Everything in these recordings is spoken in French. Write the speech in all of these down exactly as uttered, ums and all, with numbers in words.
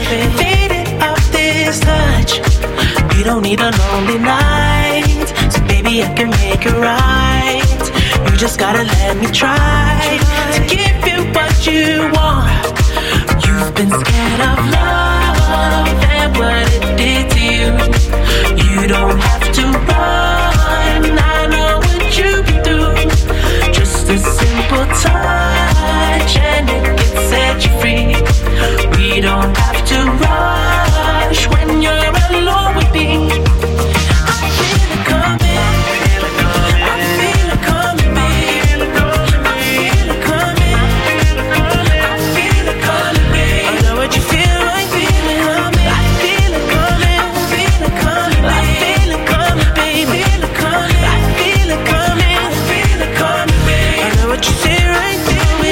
faded off this touch. We don't need a lonely night, so baby I can make it right. You just gotta let me try to give you what you want. You've been scared of love and what it did to you. You don't have to run, I know what you've been through. Just a simple touch and it can set you free. We don't have to rush when you're alone with me. I feel it coming, I feel it coming, babe. I feel it coming, I feel it coming, babe. I know what you feel like feeling, homie. I feel it coming, I feel it coming, I feel it coming, babe. I feel it coming, I feel it coming, babe. I know what you see right through me.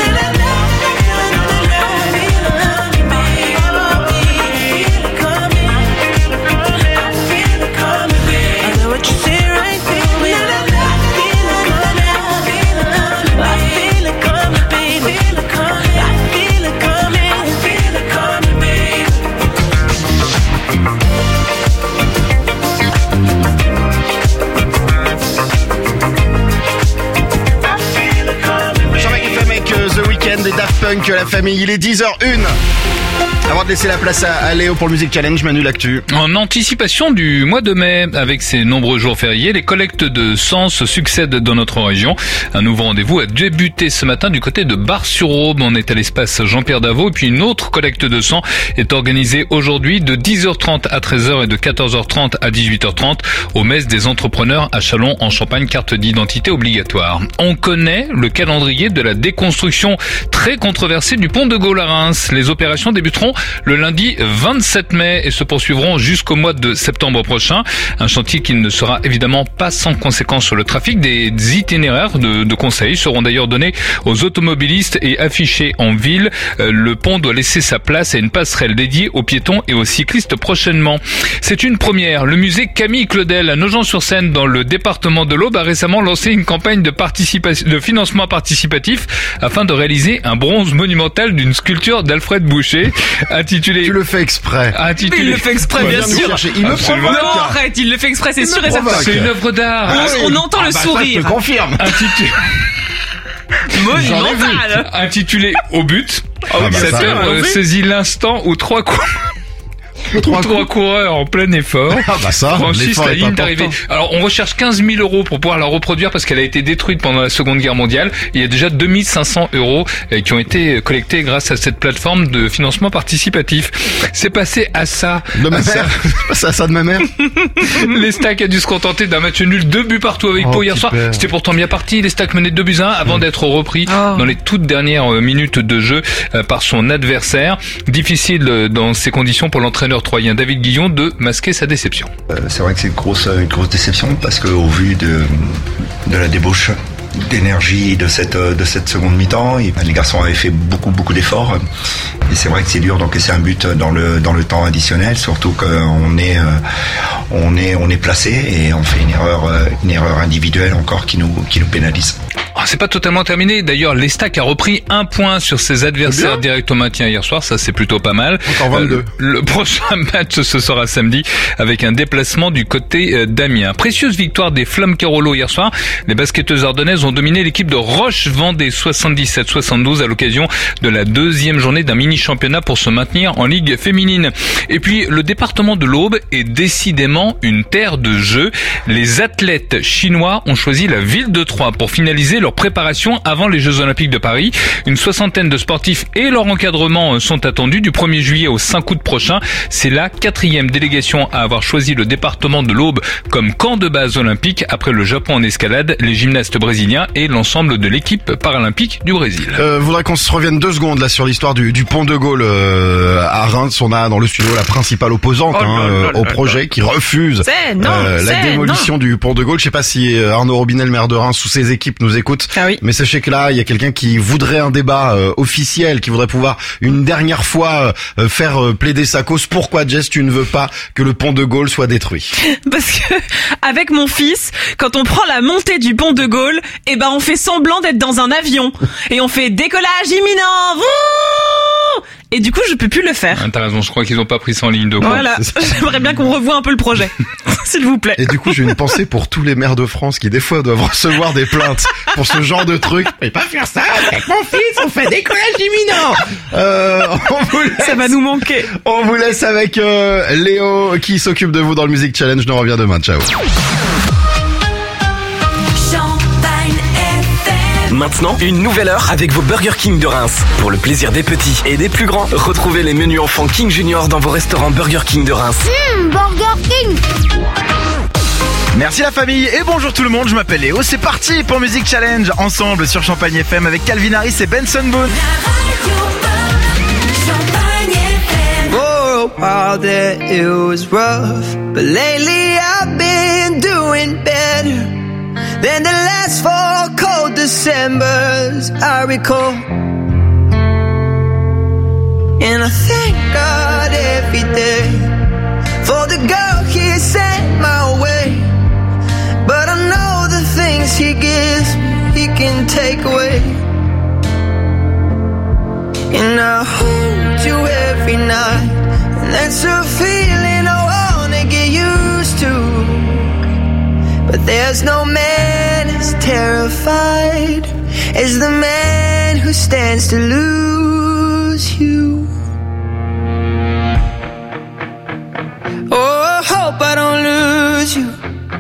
Des Daft Punk, la famille, il est dix heures une. Avant de laisser la place à, à Léo pour le Music Challenge, Manu l'actu. En anticipation du mois de mai, avec ses nombreux jours fériés, les collectes de sang se succèdent dans notre région. Un nouveau rendez-vous a débuté ce matin du côté de Bar-sur-Aube. On est à l'espace Jean-Pierre Davot. Et puis une autre collecte de sang est organisée aujourd'hui de dix heures trente à treize heures et de quatorze heures trente à dix-huit heures trente au Mess des entrepreneurs à Châlons en Champagne, carte d'identité obligatoire. On connaît le calendrier de la déconstruction très controversée du pont de Gaulle à Reims. Les opérations débuteront le lundi vingt-sept mai et se poursuivront jusqu'au mois de septembre prochain. Un chantier qui ne sera évidemment pas sans conséquence sur le trafic. Des itinéraires de, de conseils seront d'ailleurs donnés aux automobilistes et affichés en ville. Le pont doit laisser sa place à une passerelle dédiée aux piétons et aux cyclistes prochainement. C'est une première. Le musée Camille Claudel à Nogent-sur-Seine dans le département de l'Aube a récemment lancé une campagne de, participation, de financement participatif afin de réaliser un bronze monumental d'une sculpture d'Alfred Boucher. Intitulé... Tu le fais exprès. Intitulé... Mais il le fait exprès, bien sûr. Il me provoque. Non, arrête, il le fait exprès, c'est sûr et certain. C'est une œuvre d'art. On, ah, on entend ah, le bah, sourire. Ça, je te confirme. Intitulé... Monumental. Intitulé Au but. Ah, bah, cette œuvre saisit l'instant où trois coups... Trois, trois coureurs en plein effort ah bah ça, franchissent la ligne d'arrivée. Alors on recherche quinze mille euros pour pouvoir la reproduire parce qu'elle a été détruite pendant la Seconde Guerre mondiale. Il y a déjà deux mille cinq cents euros qui ont été collectés grâce à cette plateforme de financement participatif. C'est passé à ça. De ma mère. C'est passé à ça de ma mère. Les Stacks a dû se contenter d'un match nul, deux buts partout avec oh, Pau hier soir. Père. C'était pourtant bien parti. Les Stacks menaient deux buts à un avant mmh. d'être repris oh. dans les toutes dernières minutes de jeu par son adversaire. Difficile dans ces conditions pour l'entraîneur troyen David Guillon de masquer sa déception. Euh, c'est vrai que c'est une grosse, une grosse déception parce que au vu de, de la débauche d'énergie de cette, de cette seconde mi-temps, et, les garçons avaient fait beaucoup beaucoup d'efforts et c'est vrai que c'est dur d'encaisser un but dans le, dans le temps additionnel, surtout qu'on est, on est, on est placé et on fait une erreur, une erreur individuelle encore qui nous, qui nous pénalise. Oh, c'est pas totalement terminé. D'ailleurs, l'Estac a repris un point sur ses adversaires direct au maintien hier soir. Ça, c'est plutôt pas mal. Encore vingt-deux. Euh, le prochain match, ce sera samedi avec un déplacement du côté d'Amiens. Précieuse victoire des Flammes Carolo hier soir. Les basketteuses ardennaises ont dominé l'équipe de Roche-Vendée soixante-dix-sept soixante-douze à l'occasion de la deuxième journée d'un mini-championnat pour se maintenir en Ligue féminine. Et puis, le département de l'Aube est décidément une terre de jeu. Les athlètes chinois ont choisi la ville de Troyes pour finaliser leur préparation avant les Jeux Olympiques de Paris. Une soixantaine de sportifs et leur encadrement sont attendus du premier juillet au cinq août prochain. C'est la quatrième délégation à avoir choisi le département de l'Aube comme camp de base olympique après le Japon en escalade, les gymnastes brésiliens et l'ensemble de l'équipe paralympique du Brésil. Euh, voudrais qu'on se revienne deux secondes là sur l'histoire du, du pont de Gaulle euh, à Reims. On a dans le studio la principale opposante oh, hein, là, là, au là, projet là. qui refuse non, euh, la démolition non. du pont de Gaulle. Je sais pas si Arnaud Robinet, le maire de Reims, ou ses équipes nous écoutent. Ah oui. Mais sachez que là, il y a quelqu'un qui voudrait un débat euh, officiel, qui voudrait pouvoir une dernière fois euh, faire euh, plaider sa cause. Pourquoi, Jess, tu ne veux pas que le pont de Gaulle soit détruit? Parce que avec mon fils, quand on prend la montée du pont de Gaulle, eh ben on fait semblant d'être dans un avion et on fait décollage imminent. Wouh! et du coup je peux plus le faire. Ah, t'as raison, je crois qu'ils ont pas pris ça en ligne de compte. Voilà, j'aimerais bien qu'on revoie un peu le projet, s'il vous plaît. Et du coup, j'ai une pensée pour tous les maires de France qui des fois doivent recevoir des plaintes pour ce genre de truc. Mais pas faire ça avec mon fils, on fait décollage imminent. Euh, on vous laisse, Ça va nous manquer. on vous laisse avec euh, Léo qui s'occupe de vous dans le Music Challenge. Nous revient demain. Ciao. Maintenant, une nouvelle heure avec vos Burger King de Reims. Pour le plaisir des petits et des plus grands, retrouvez les menus enfants King Junior dans vos restaurants Burger King de Reims. Mmh, Burger King. Merci la famille et bonjour tout le monde, je m'appelle Léo, c'est parti pour Music Challenge, ensemble sur Champagne F M avec Calvin Harris et Benson Boone. For a while there it was rough, but lately I've been doing better than the last four cold Decembers I recall. And I thank God every day for the girl He sent my way. But I know the things He gives me, He can take away. And I hold you every night, and that's a feeling I wanna get used to. But there's no man as terrified as the man who stands to lose you. Oh, I hope I don't lose you.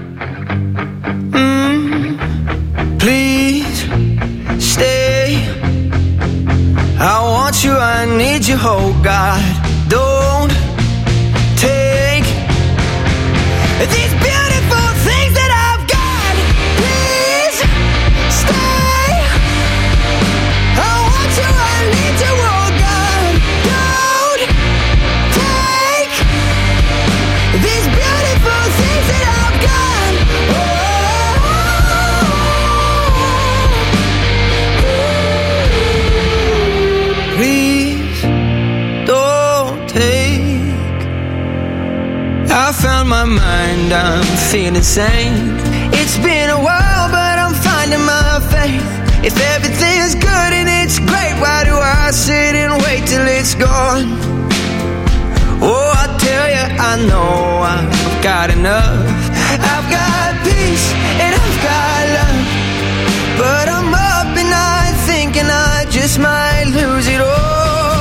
Mm, please stay. I want you, I need you, oh God. Don't take these beautiful things that I've got. Please stay. I want you, I need you, oh God. Don't take these beautiful things that I've got. Oh, please don't take. I found my mind, I'm feeling sane. It's been a while, but I'm finding my faith. If everything's good and it's great, why do I sit and wait till it's gone? Oh, I tell you, I know I've got enough. I've got peace and I've got love, but I'm up and I'm thinking I just might lose it all.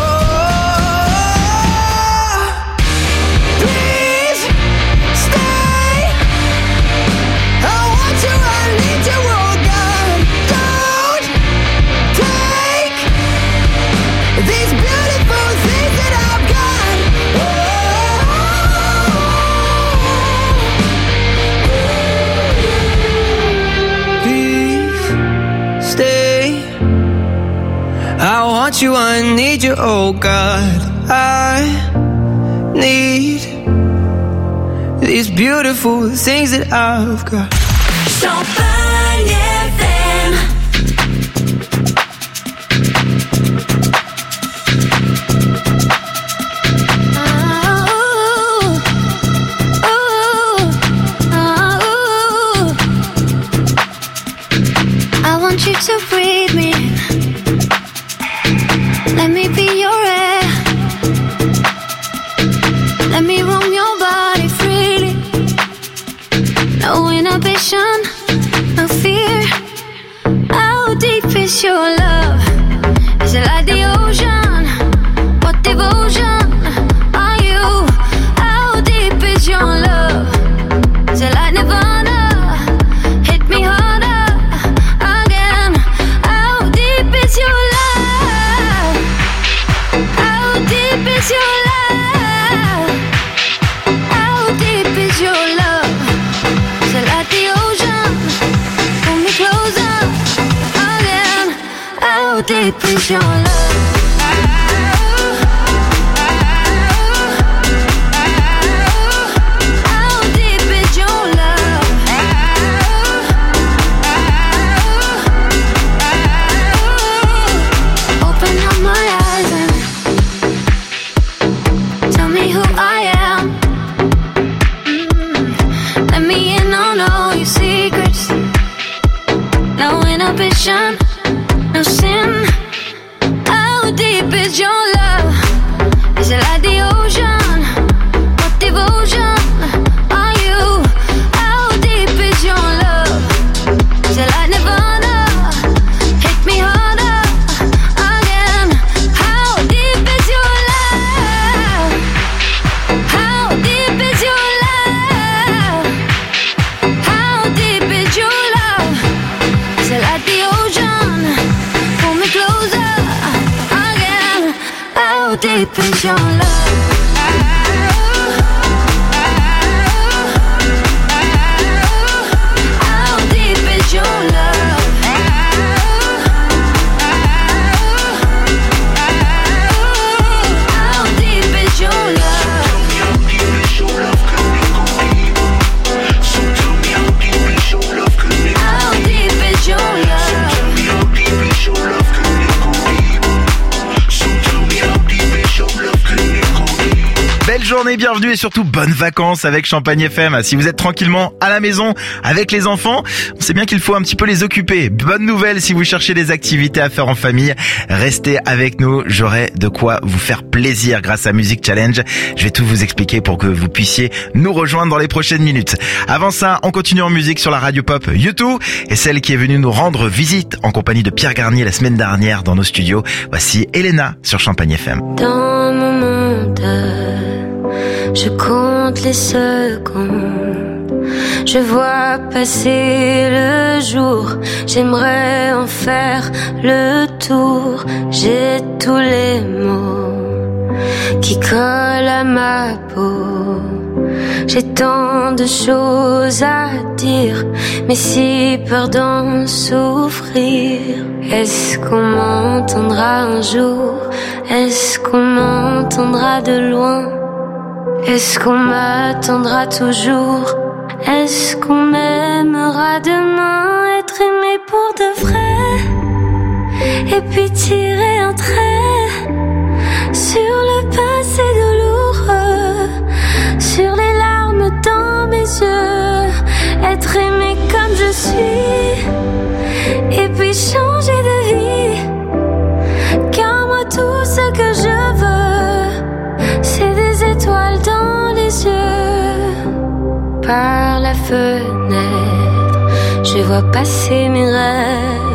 Please stay. I want you, I need you, oh God. Don't take these beautiful things that I've got. Oh, please stay. I want you, I need you, oh God. I need these beautiful things that I've got. Champagne F M. I want you to breathe me in. Let me be your air. Let me roam your body freely. No inhibition, no fear. How deep is your love? Is it like the ocean? What devotion are you? How deep is your love? Is it like Nirvana? Hit me harder again. How deep is your love? How deep is your love? How deep is your love? Is it like the ocean? Pull me closer again. How deep is your love? How deep is your love? Open up my eyes and tell me who I am. Mm. Let me in on all your secrets. No inhibition, no sin. How deep is your love? How deep is your love? How deep is your love? How deep is your love? So tell me how deep is your love? How deep is your love? Tell me how deep is your love? So tell me how deep is your love? Belle journée, bienvenue et surtout bonnes vacances avec Champagne F M. Si vous êtes tranquillement à la maison avec les enfants, on sait bien qu'il faut un petit peu les occuper. Bonne nouvelle, si vous cherchez des activités à faire en famille, restez avec nous. J'aurai de quoi vous faire plaisir grâce à Music Challenge. Je vais tout vous expliquer pour que vous puissiez nous rejoindre dans les prochaines minutes. Avant ça, on continue en musique sur la radio pop U deux et celle qui est venue nous rendre visite en compagnie de Pierre Garnier la semaine dernière dans nos studios. Voici Elena sur Champagne F M. Dans mon monde, je compte les secondes, je vois passer le jour, j'aimerais en faire le tour, j'ai tous les mots qui collent à ma peau, j'ai tant de choses à dire, mais si peur d'en souffrir. Est-ce qu'on m'entendra un jour? Est-ce qu'on m'entendra de loin? Est-ce qu'on m'attendra toujours? Est-ce qu'on m'aimera demain? Être aimé pour de vrai, et puis tirer un trait sur le passé douloureux, sur les larmes dans mes yeux. Être aimé comme je suis, et puis changer de vie. Car moi tout ce que je veux, c'est des étoiles dans les yeux. Par la fenêtre, je vois passer mes rêves.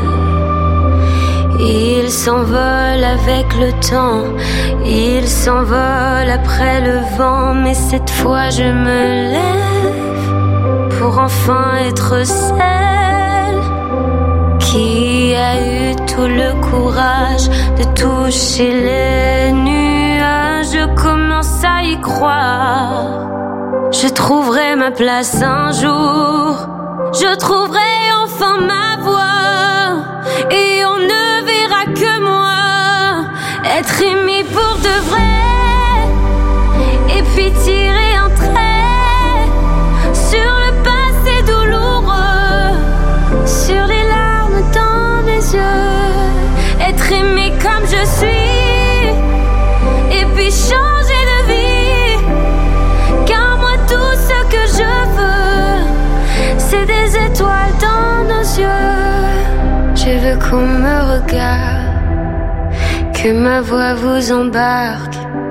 Ils s'envolent avec le temps, ils s'envolent après le vent. Mais cette fois je me lève pour enfin être celle qui a eu tout le courage de toucher les nuages. Je commence à y croire, je trouverai ma place un jour, je trouverai enfin ma voie, et on ne verra que moi. Être aimé pour de vrai, et puis tirer un trait sur le passé douloureux, sur les larmes dans mes yeux. Être aimé comme je suis, et puis changer de vie. Car moi tout ce que je veux, c'est des étoiles dans nos yeux. Je veux qu'on me regarde, que ma voix vous embarque.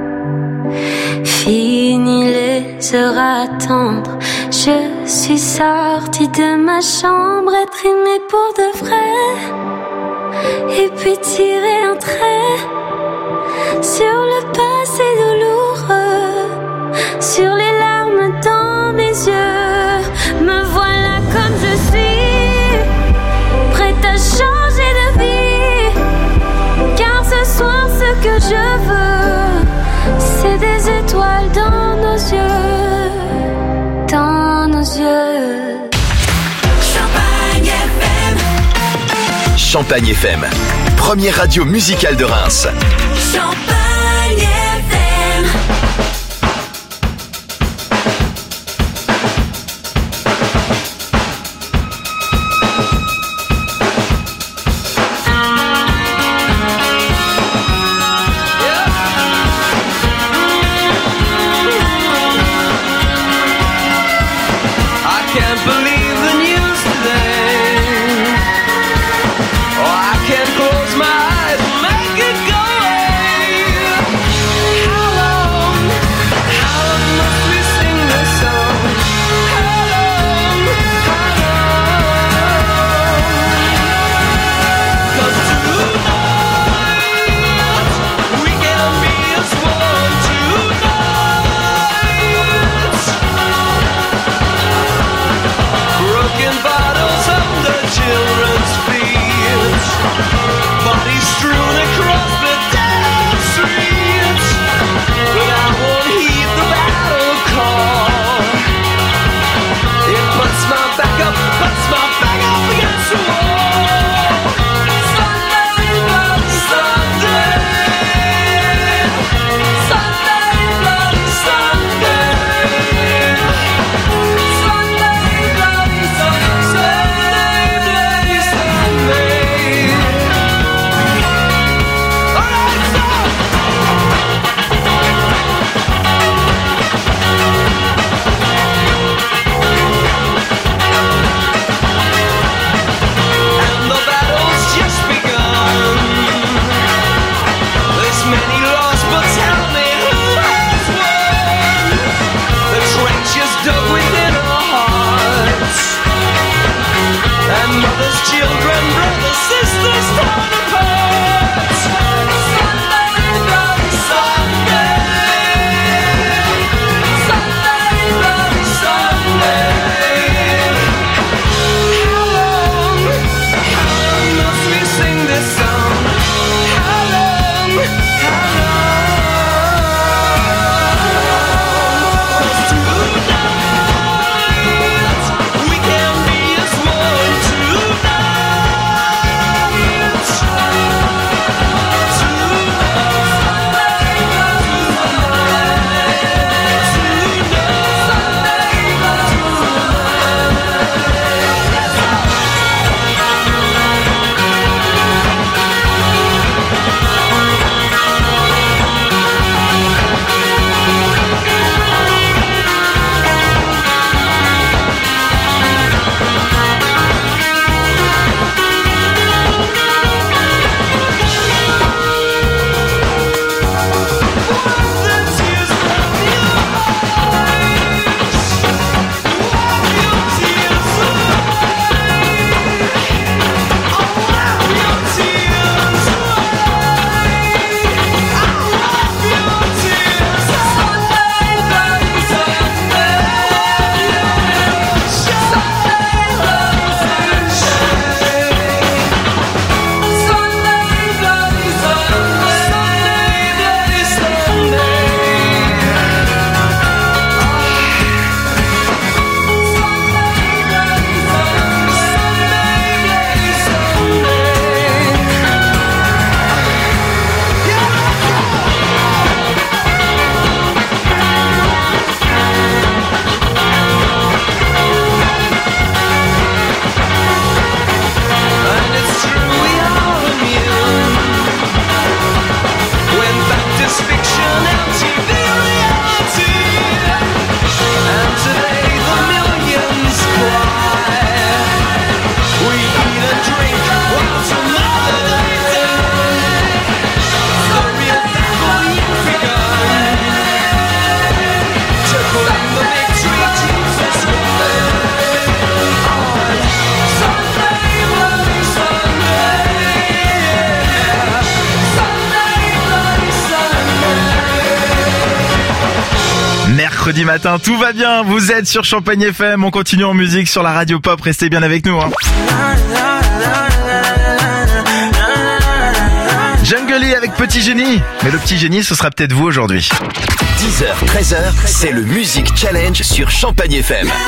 Fini les heures à attendre, je suis sortie de ma chambre. Être aimée pour de vrai, et puis tirer un trait sur le passé douloureux, sur les larmes dans mes yeux. Me voilà comme je suis, prête à changer de vie. Car ce soir ce que je veux, c'est des étoiles dans nos yeux, dans nos yeux. Champagne F M. Champagne F M, première radio musicale de Reims. Champagne F M. I can't believe the news today. Oh, I can't close my eyes and make it go away. Mercredi matin, tout va bien, vous êtes sur Champagne F M, on continue en musique sur la radio pop, restez bien avec nous. Hein. Jungle Lee avec Petit Génie, mais le Petit Génie ce sera peut-être vous aujourd'hui. dix heures, treize heures, c'est le Music Challenge sur Champagne F M.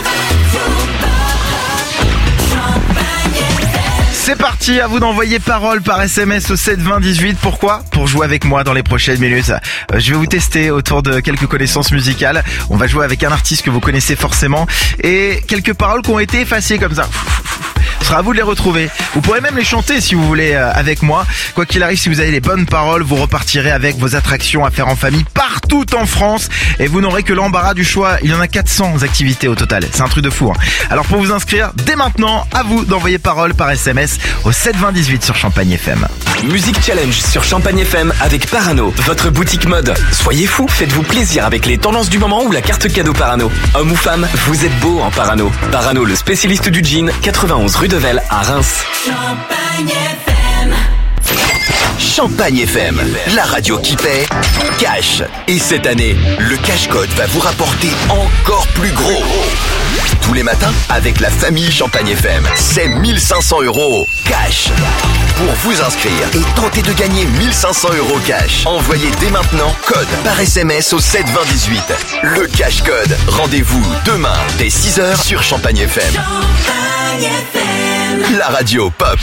C'est parti, à vous d'envoyer parole par S M S au sept vingt dix-huit. Pourquoi ? Pour jouer avec moi dans les prochaines minutes. Euh, je vais vous tester autour de quelques connaissances musicales. On va jouer avec un artiste que vous connaissez forcément et quelques paroles qui ont été effacées comme ça. Ce sera à vous de les retrouver. Vous pourrez même les chanter si vous voulez euh, avec moi. Quoi qu'il arrive, si vous avez les bonnes paroles, vous repartirez avec vos attractions à faire en famille partout en France. Et vous n'aurez que l'embarras du choix. Il y en a quatre cents activités au total. C'est un truc de fou. Hein. Alors pour vous inscrire, dès maintenant, à vous d'envoyer parole par S M S au sept vingt dix-huit sur Champagne F M. Music Challenge sur Champagne F M avec Parano, votre boutique mode. Soyez fous, faites-vous plaisir avec les tendances du moment ou la carte cadeau Parano. Homme ou femme, vous êtes beau en Parano. Parano, le spécialiste du jean, quatre-vingt-onze rue de Velle à Reims. Champagne F M. Champagne F M, la radio qui paie, cash. Et cette année, le cash code va vous rapporter encore plus gros. Tous les matins, avec la famille Champagne F M, c'est mille cinq cents euros cash. Pour vous inscrire et tenter de gagner mille cinq cents euros cash, envoyez dès maintenant code par S M S au sept vingt dix-huit. Le cash code. Rendez-vous demain dès six heures sur Champagne F M. Champagne F M. La radio pop.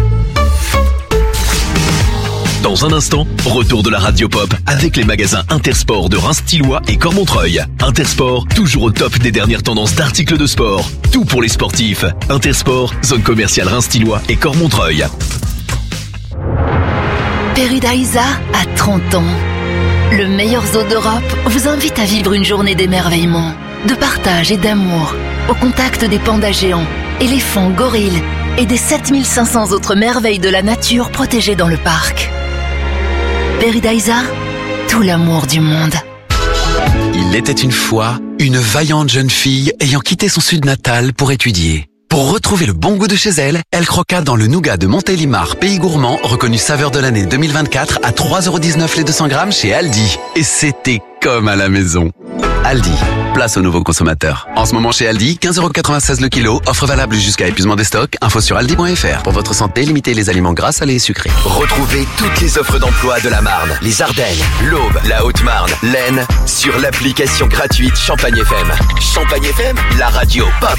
Dans un instant, retour de la radio pop avec les magasins Intersport de Reims-Tillois et Cormontreuil. Intersport, toujours au top des dernières tendances d'articles de sport. Tout pour les sportifs. Intersport, zone commerciale Reims-Tillois et Cormontreuil. Paradisa a trente ans. Le meilleur zoo d'Europe vous invite à vivre une journée d'émerveillement, de partage et d'amour, au contact des pandas géants, éléphants, gorilles et des sept mille cinq cents autres merveilles de la nature protégées dans le parc. Paradisa, tout l'amour du monde. Il était une fois une vaillante jeune fille ayant quitté son sud natal pour étudier. Pour retrouver le bon goût de chez elle, elle croqua dans le nougat de Montélimar, pays gourmand, reconnu saveur de l'année deux mille vingt-quatre à trois euros dix-neuf les deux cents grammes chez Aldi. Et c'était comme à la maison. Aldi, place aux nouveaux consommateurs. En ce moment chez Aldi, quinze euros quatre-vingt-seize le kilo, offre valable jusqu'à épuisement des stocks. Info sur aldi point f r. Pour votre santé, limitez les aliments gras, salés et sucrés. Retrouvez toutes les offres d'emploi de la Marne, les Ardennes, l'Aube, la Haute-Marne, l'Aisne sur l'application gratuite Champagne F M. Champagne F M, la radio pop.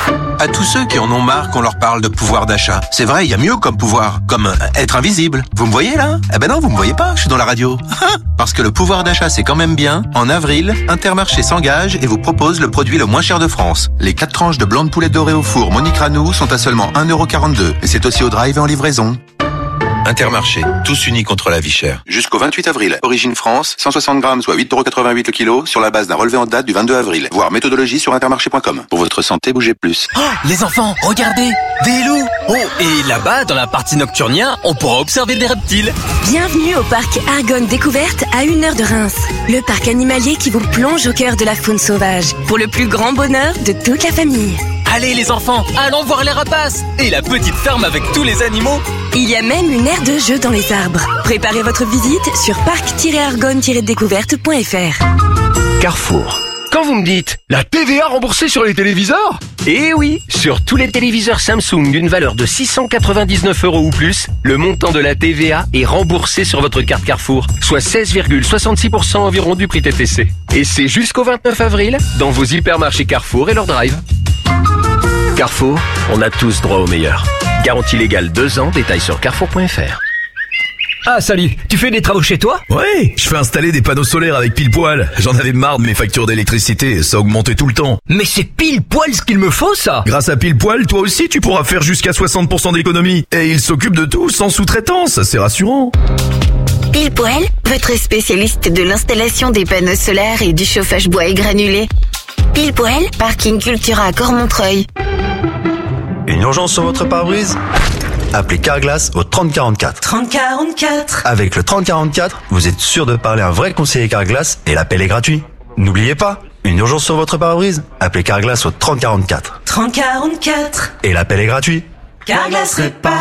À tous ceux qui en ont marre qu'on leur parle de pouvoir d'achat. C'est vrai, il y a mieux comme pouvoir, comme euh, être invisible. Vous me voyez là ? Eh ben non, vous me voyez pas, je suis dans la radio. Parce que le pouvoir d'achat c'est quand même bien. En avril, Intermarché s'engage et vous propose le produit le moins cher de France. Les quatre tranches de blanc de poulet doré au four Monique Ranou sont à seulement un euro quarante-deux. Et c'est aussi au drive et en livraison. Intermarché, tous unis contre la vie chère. Jusqu'au vingt-huit avril. Origine France, cent soixante grammes, soit huit euros quatre-vingt-huit le kilo, sur la base d'un relevé en date du vingt-deux avril. Voir méthodologie sur intermarché point com. Pour votre santé, bougez plus. Oh, les enfants, regardez, des loups. Oh, et là-bas, dans la partie nocturnia, on pourra observer des reptiles. Bienvenue au parc Argonne Découverte à une heure de Reims. Le parc animalier qui vous plonge au cœur de la faune sauvage. Pour le plus grand bonheur de toute la famille. Allez les enfants, allons voir les rapaces et la petite ferme avec tous les animaux. Il y a même une aire de jeu dans les arbres. Préparez votre visite sur parc tiret argonne tiret découverte point f r. Carrefour. Quand vous me dites la T V A remboursée sur les téléviseurs ? Eh oui, sur tous les téléviseurs Samsung d'une valeur de six cent quatre-vingt-dix-neuf euros ou plus, le montant de la T V A est remboursé sur votre carte Carrefour, soit seize virgule soixante-six pour cent environ du prix T T C. Et c'est jusqu'au vingt-neuf avril dans vos hypermarchés Carrefour et leur drive. Carrefour, on a tous droit au meilleur. Garantie légale deux ans, détails sur carrefour point f r. Ah salut, tu fais des travaux chez toi ? Ouais, je fais installer des panneaux solaires avec pile poil. J'en avais marre de mes factures d'électricité, ça augmentait tout le temps. Mais c'est pile poil ce qu'il me faut ça. Grâce à pile poil, toi aussi tu pourras faire jusqu'à soixante pour cent d'économie. Et il s'occupe de tout sans sous-traitance, c'est rassurant. Pile poil, votre spécialiste de l'installation des panneaux solaires et du chauffage bois et granulé. Pile poil, parking Cultura à Cormontreuil. Une urgence sur votre pare-brise ? Appelez Carglass au trente quarante-quatre. trente quarante-quatre. Avec le trente quarante-quatre, vous êtes sûr de parler à un vrai conseiller Carglass et l'appel est gratuit. N'oubliez pas, une urgence sur votre pare-brise ? Appelez Carglass au trente quarante-quatre. trente quarante-quatre. Et l'appel est gratuit. Carglass répare.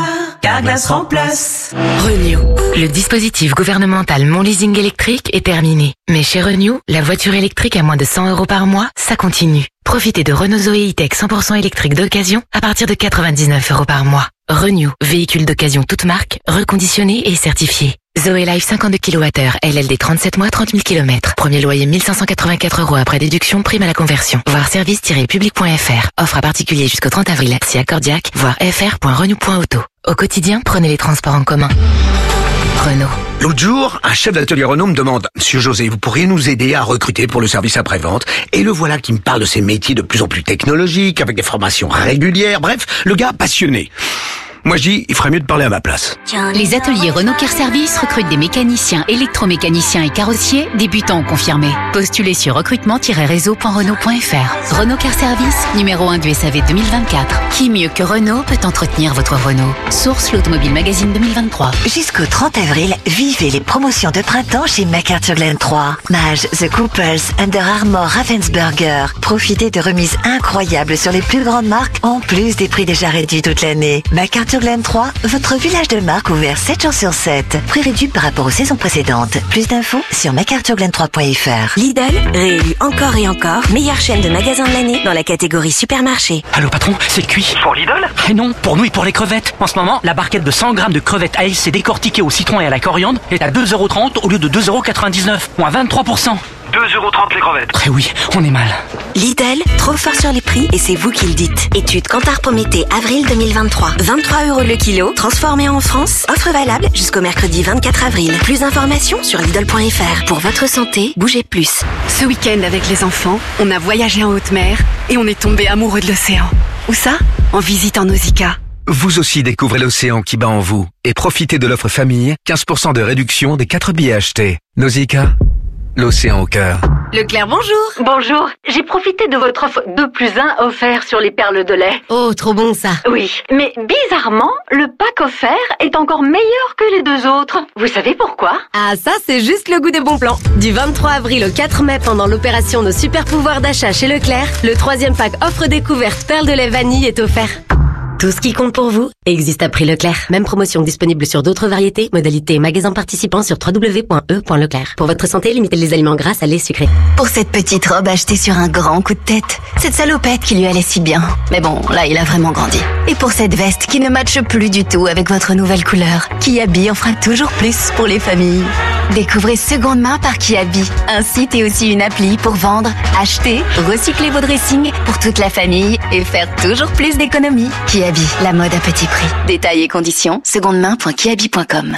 Carglass remplace. Renew. Le dispositif gouvernemental Mon Leasing électrique est terminé. Mais chez Renew, la voiture électrique à moins de cent euros par mois, ça continue. Profitez de Renault Zoé E-Tech cent pour cent électrique d'occasion à partir de quatre-vingt-dix-neuf euros par mois. Renew, véhicule d'occasion toute marque, reconditionné et certifié. Zoé Life cinquante-deux kilowattheures, L L D trente-sept mois, trente mille kilomètres. Premier loyer mille cinq cent quatre-vingt-quatre euros après déduction, prime à la conversion. Voir service tiret public point f r. Offre à particulier jusqu'au trente avril. Si accordiaque, voir f r point renew point auto. Au quotidien, prenez les transports en commun. Renault. L'autre jour, un chef d'atelier Renault me demande « Monsieur José, vous pourriez nous aider à recruter pour le service après-vente ?» Et le voilà qui me parle de ces métiers de plus en plus technologiques, avec des formations régulières, bref, le gars passionné. Moi je dis, il ferait mieux de parler à ma place. Les ateliers Renault Care Service recrutent des mécaniciens, électromécaniciens et carrossiers, débutants ou confirmés. Postulez sur recrutement tiret réseau point renault point f r. Renault Care Service, numéro un du S A V deux mille vingt-quatre. Qui mieux que Renault peut entretenir votre Renault? Source l'Automobile Magazine deux mille vingt-trois. Jusqu'au trente avril, vivez les promotions de printemps chez MacArthur Glen trois. Mage, The Coopers, Under Armour, Ravensburger. Profitez de remises incroyables sur les plus grandes marques, en plus des prix déjà réduits toute l'année. MacArthur Glen trois, votre village de marque ouvert sept jours sur sept. Prix réduit par rapport aux saisons précédentes. Plus d'infos sur mac arthur glen trois point f r. Lidl, réélu encore et encore, meilleure chaîne de magasins de l'année dans la catégorie supermarché. Allô patron, c'est cuit. Pour Lidl? Eh non, pour nous et pour les crevettes. En ce moment, la barquette de cent grammes de crevettes A L C décortiquées au citron et à la coriandre est à deux euros trente au lieu de deux euros quatre-vingt-dix-neuf, moins vingt-trois pour cent. deux euros trente les crevettes. Eh oui, on est mal. Lidl, trop fort sur les prix et c'est vous qui le dites. Étude Kantar Prométhée, avril deux mille vingt-trois. vingt-trois euros le kilo, transformé en France. Offre valable jusqu'au mercredi vingt-quatre avril. Plus d'informations sur lidl point f r. Pour votre santé, bougez plus. Ce week-end avec les enfants, on a voyagé en haute mer et on est tombé amoureux de l'océan. Où ça? En visite en Nausicaa. Vous aussi découvrez l'océan qui bat en vous et profitez de l'offre famille, quinze pour cent de réduction des quatre billets achetés. Nausicaa, l'océan au cœur. Leclerc, bonjour. Bonjour. J'ai profité de votre offre deux plus un offert sur les perles de lait. Oh, trop bon ça. Oui, mais bizarrement, le pack offert est encore meilleur que les deux autres. Vous savez pourquoi? Ah, ça, c'est juste le goût des bons plans. Du vingt-trois avril au quatre mai, pendant l'opération Nos super pouvoirs d'achat chez Leclerc, le troisième pack offre découverte perles de lait vanille est offert. Tout ce qui compte pour vous existe à prix Leclerc. Même promotion disponible sur d'autres variétés, modalités et magasins participants sur w w w point e point leclerc. Pour votre santé, limitez les aliments gras, salés, sucrés. Pour cette petite robe achetée sur un grand coup de tête, cette salopette qui lui allait si bien. Mais bon, là, il a vraiment grandi. Et pour cette veste qui ne matche plus du tout avec votre nouvelle couleur, Kiabi en fera toujours plus pour les familles. Découvrez Seconde Main par Kiabi, un site et aussi une appli pour vendre, acheter, recycler vos dressings pour toute la famille et faire toujours plus d'économies. Kiabi, la mode à petit prix. Détails et conditions, secondemain point kiabi point com.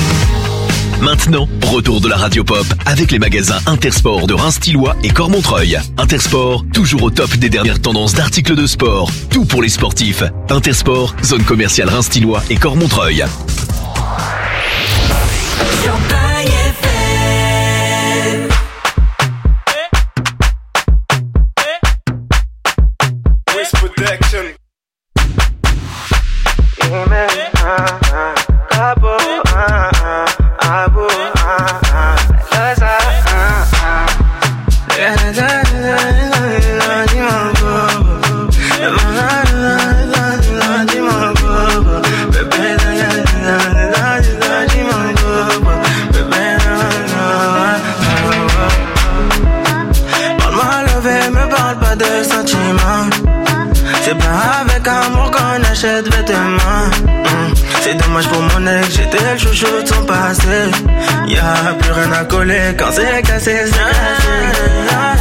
Maintenant, retour de la Radio Pop avec les magasins Intersport de Reims-Tillois et Cormontreuil. Intersport, toujours au top des dernières tendances d'articles de sport. Tout pour les sportifs. Intersport, zone commerciale Reims-Tillois et Cormontreuil. C'est pas avec amour qu'on achète vêtements. mmh. C'est dommage pour mon ex, j'étais le chouchou de son passé. Y'a plus rien à coller quand c'est cassé, c'est cassé.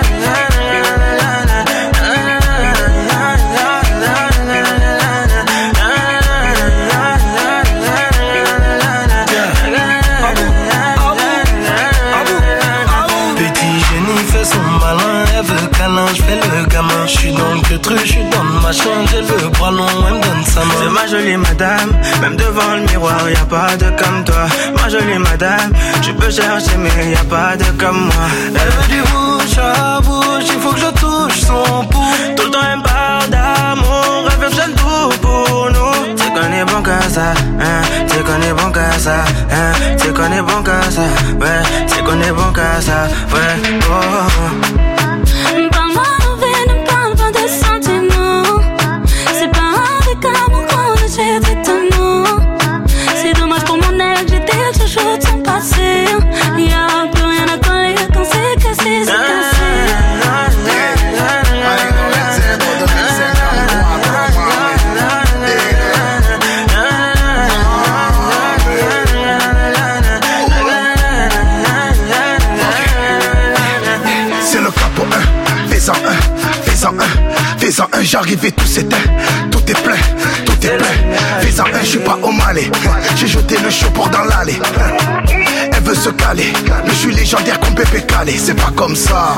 Je fais le gamin, je suis dans le queutru, je suis dans le machin, j'ai le bras long, elle me donne sa main. C'est ma jolie madame, même devant le miroir, y'a pas de comme toi. Ma jolie madame, je peux chercher mais y'a pas de comme moi. Elle veut du bouche à bouche, il faut que je touche son pouls. Tout le temps elle me parle d'amour, elle veut que j'aime tout pour nous. C'est qu'on est bon qu'à ça, hein, c'est qu'on est bon qu'à ça, hein, c'est qu'on est bon qu'à ça, ouais, c'est qu'on est bon qu'à ça, ouais, oh. Parle-moi d'envers, ne parle pas de sentiments. C'est pas avec amour qu'on achète vêtements. capot un, fais-en un, fais-en un, fais-en un, j'arrive et tout s'éteint, tout est plein, tout est plein, fais-en un, je suis pas au Malais, j'ai jeté le chaud pour dans l'allée, elle veut se caler, mais je suis légendaire comme Pépé Calé, c'est pas comme ça.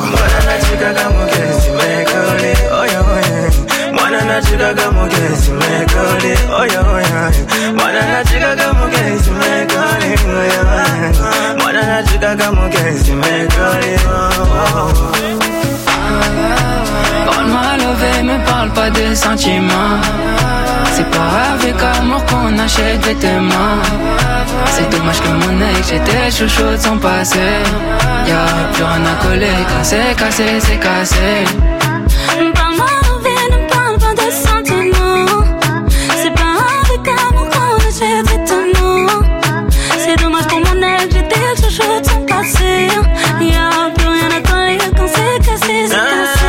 Banana chica como que si me cole, oye oye. Banana chica como que si me cole, oye. Banana chica como que si me cole. Parle-moi levé, me parle pas des sentiments. C'est pas avec amour qu'on achète des témoins. C'est dommage que mon ex, j'étais chouchou de son passé. Y'a plus rien à coller, quand c'est cassé, c'est cassé. Parle-moi levé, ne parle pas de sentiments. C'est pas avec amour qu'on achète des témoins. C'est dommage pour mon ex, j'étais chouchou de son passé. Y'a plus rien à coller, quand c'est cassé, c'est cassé.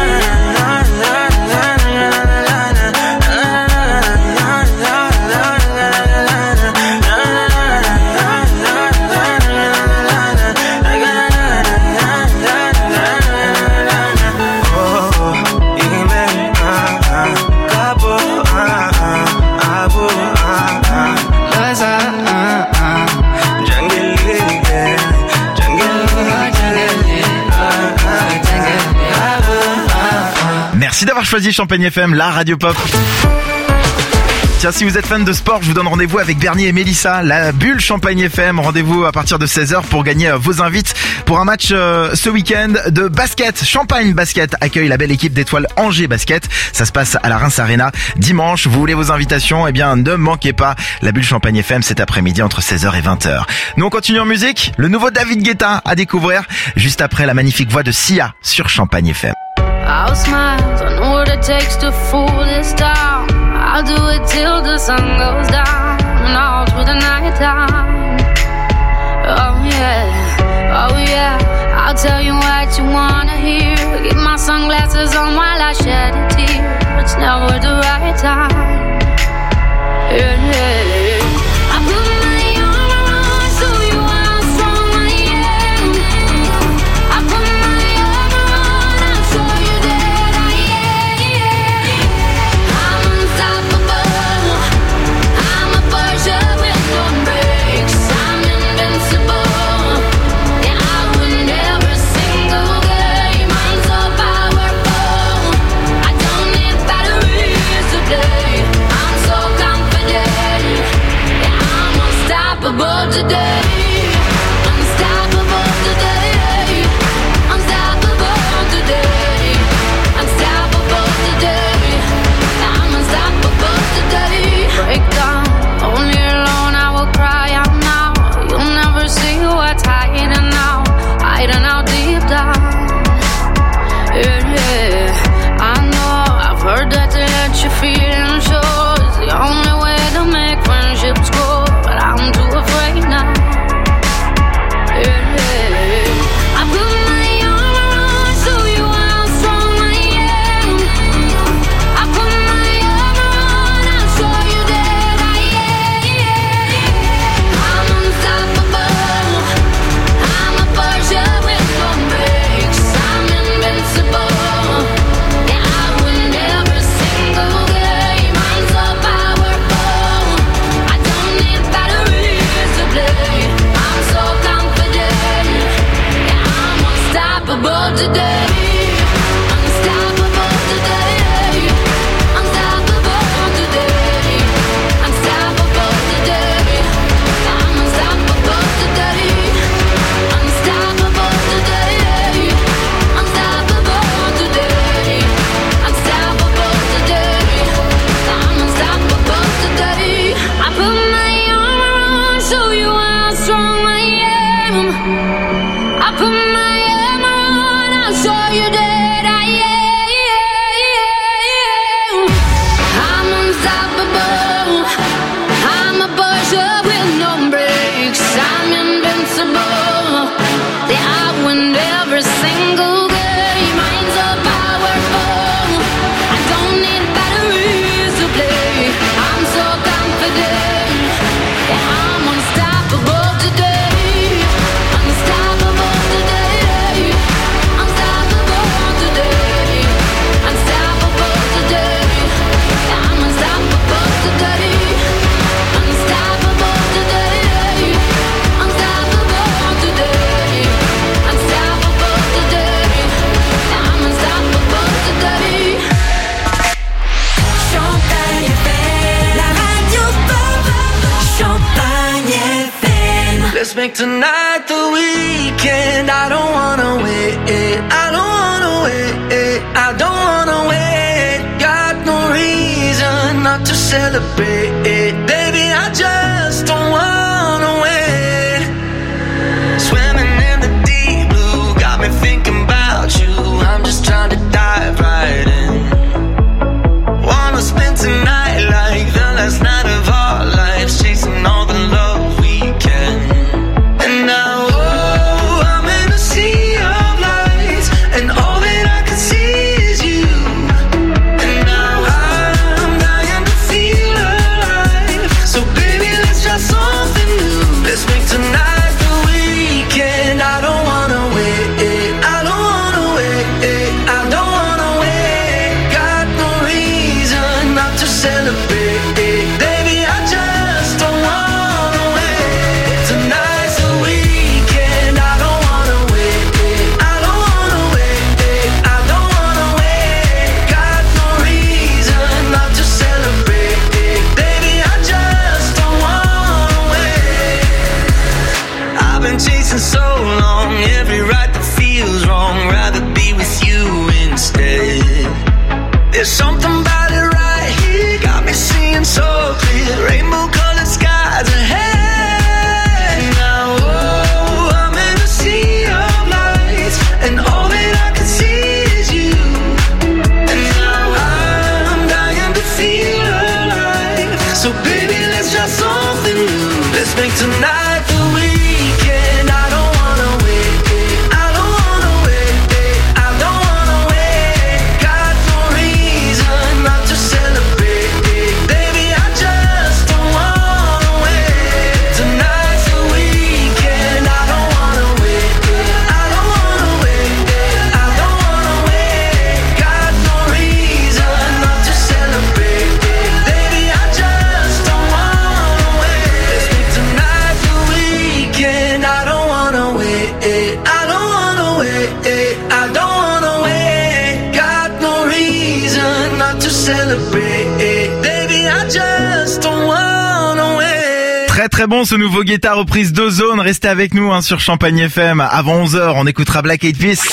Merci d'avoir choisi Champagne F M, la radio pop. Tiens, si vous êtes fan de sport, je vous donne rendez-vous avec Bernie et Mélissa, la bulle Champagne F M. Rendez-vous à partir de seize heures pour gagner vos invites pour un match euh, ce week-end de basket. Champagne Basket accueille la belle équipe d'Étoile Angers Basket. Ça se passe à la Reims Arena dimanche. Vous voulez vos invitations? Eh bien, ne manquez pas la bulle Champagne F M cet après-midi entre seize heures et vingt heures. Nous, on continue en musique. Le nouveau David Guetta à découvrir juste après la magnifique voix de Sia sur Champagne F M. I'll smile, I know what it takes to fool this town. I'll do it till the sun goes down and all through the night time. Oh yeah, oh yeah, I'll tell you what you wanna hear. Keep my sunglasses on while I shed a tear. It's never the right time. Yeah, yeah. I put my arm around so you are strong, I am. I put my arm around and show you that I am. I'm unstoppable. I'm a Porsche with no brakes. I'm invincible. Yeah, I win every single game. I'm so powerful. I don't need batteries today. I'm so confident. Let's make tonight the weekend. I don't wanna wait. I don't wanna wait. I don't wanna wait. Got no reason not to celebrate. Baby, I just don't wanna wait. Swimming in the deep blue got me thinking about you. I'm just trying to dive right in. Wanna spend tonight like the last night of our lives, chasing all the love we can. And now, oh, I'm in a sea of lights, and all that I can see is you. And now I'm dying to feel alive. So baby, let's try something new. Let's make tonight the weekend. I don't wanna wait. I don't wanna wait. I don't wanna wait. Got no reason not to celebrate. Baby, I just don't wanna wait. Tonight's the weekend. I don't wanna wait. I don't wanna wait. I don't wanna wait. Got no reason not to celebrate. Baby, I just don't wanna wait. I've been chasing so long, every right that feels wrong. Rather be with you instead. There's something about it right here, got me seeing so clear. Rainbow colored skies ahead. Now, oh, I'm in a sea of lights, and all that I can see is you. And now I'm dying to feel alive. So baby, let's try something new. Let's make tonight the weekend. I don't wanna wait. I don't wanna wait. I don't wanna wait. Got no reason not to celebrate. Baby, I just don't wanna wait. Tonight's the weekend. I don't wanna wait. I don't wanna wait. I don't wanna wait. Got no reason not to celebrate. Baby, I just don't wanna wait. Let's make tonight the weekend. I don't wanna wait. I don't wanna wait. I don't wanna wait. Got no reason not to celebrate. Baby, I just don't wanna wait. Très très bon ce nouveau Guetta reprise d'Ozone. Restez avec nous hein, sur Champagne F M. Avant onze heures, on écoutera Black Eyed Peas.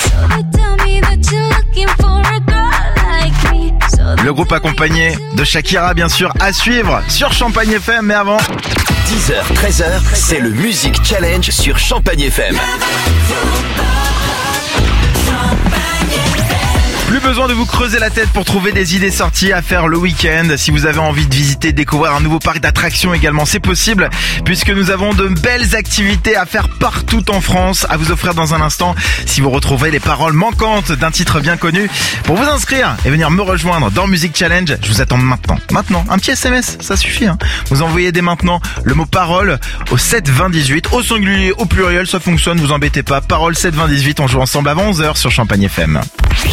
Le groupe accompagné de Shakira, bien sûr, à suivre sur Champagne F M. Mais avant, dix heures, treize heures, c'est le Music Challenge sur Champagne F M. plus besoin de vous creuser la tête pour trouver des idées sorties à faire le week-end. Si vous avez envie de visiter, découvrir un nouveau parc d'attractions également, c'est possible, puisque nous avons de belles activités à faire partout en France, à vous offrir dans un instant. Si vous retrouvez les paroles manquantes d'un titre bien connu, pour vous inscrire et venir me rejoindre dans Music Challenge, je vous attends maintenant. Maintenant, un petit S M S, ça suffit. Hein. Vous envoyez dès maintenant le mot parole au sept vingt dix-huit, au singulier, au pluriel, ça fonctionne, vous embêtez pas. Parole sept vingt dix-huit, on joue ensemble avant onze heures sur Champagne F M.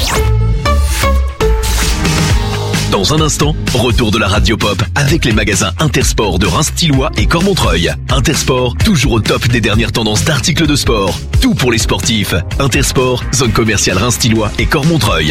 Dans un instant, retour de la Radio Pop avec les magasins Intersport de Reims-Tillois et Cormontreuil. Intersport, toujours au top des dernières tendances d'articles de sport. Tout pour les sportifs. Intersport, zone commerciale Reims-Tillois et Cormontreuil.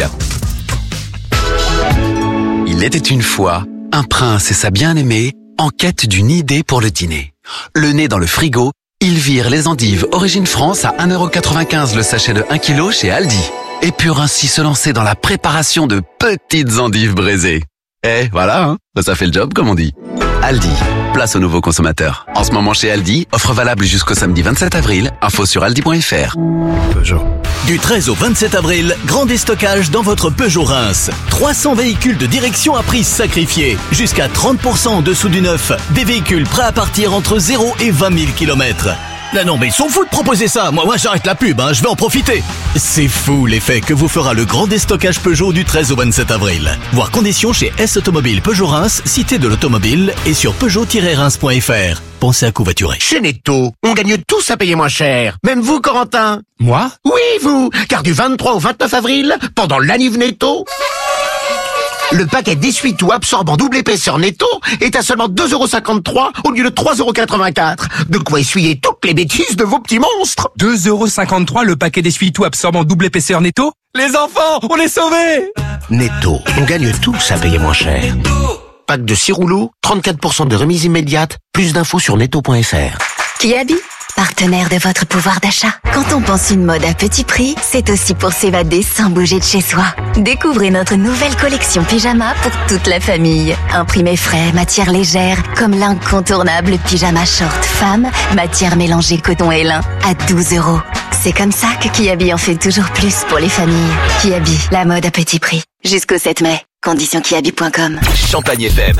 Il était une fois un prince et sa bien-aimée en quête d'une idée pour le dîner. Le nez dans le frigo, ils virent les endives Origine France à un euro quatre-vingt-quinze le sachet de un kilo chez Aldi. Et purent ainsi se lancer dans la préparation de petites endives braisées. Eh, voilà, hein, ça fait le job, comme on dit. Aldi, place aux nouveaux consommateurs. En ce moment chez Aldi, offre valable jusqu'au samedi vingt-sept avril. Info sur aldi point f r. Peugeot. Du treize au vingt-sept avril, grand déstockage dans votre Peugeot Reims. trois cents véhicules de direction à prix sacrifié. Jusqu'à trente pour cent en dessous du neuf. Des véhicules prêts à partir entre zéro et vingt mille kilomètres. Là non mais ils sont fous de proposer ça. Moi, moi j'arrête la pub, hein, je vais en profiter. C'est fou l'effet que vous fera le grand déstockage Peugeot du treize au vingt-sept avril. Voir conditions chez S Automobile Peugeot Reims, cité de l'automobile et sur peugeot tiret reims point f r. Pensez à covoiturer. Chez Netto, on gagne tous à payer moins cher. Même vous, Corentin. Moi? Oui, vous. Car du vingt-trois au vingt-neuf avril, pendant l'anniv Netto, le paquet d'essuie-tout absorbant double épaisseur Netto est à seulement deux euros cinquante-trois au lieu de trois euros quatre-vingt-quatre. De quoi essuyer toutes les bêtises de vos petits monstres. deux euros cinquante-trois le paquet d'essuie-tout absorbant double épaisseur Netto? Les enfants, on est sauvés! Netto, on gagne tous à payer moins cher. Pack de six rouleaux, trente-quatre pour cent de remise immédiate, plus d'infos sur netto point f r. Qui a dit? partenaire de votre pouvoir d'achat. Quand on pense une mode à petit prix, c'est aussi pour s'évader sans bouger de chez soi. Découvrez notre nouvelle collection pyjama pour toute la famille. Imprimé frais, matière légère, comme l'incontournable pyjama short femme, matière mélangée coton et lin, à douze euros. C'est comme ça que Kiabi en fait toujours plus pour les familles. Kiabi, la mode à petit prix. Jusqu'au sept mai. Conditions kiabi point com. Champagne F M.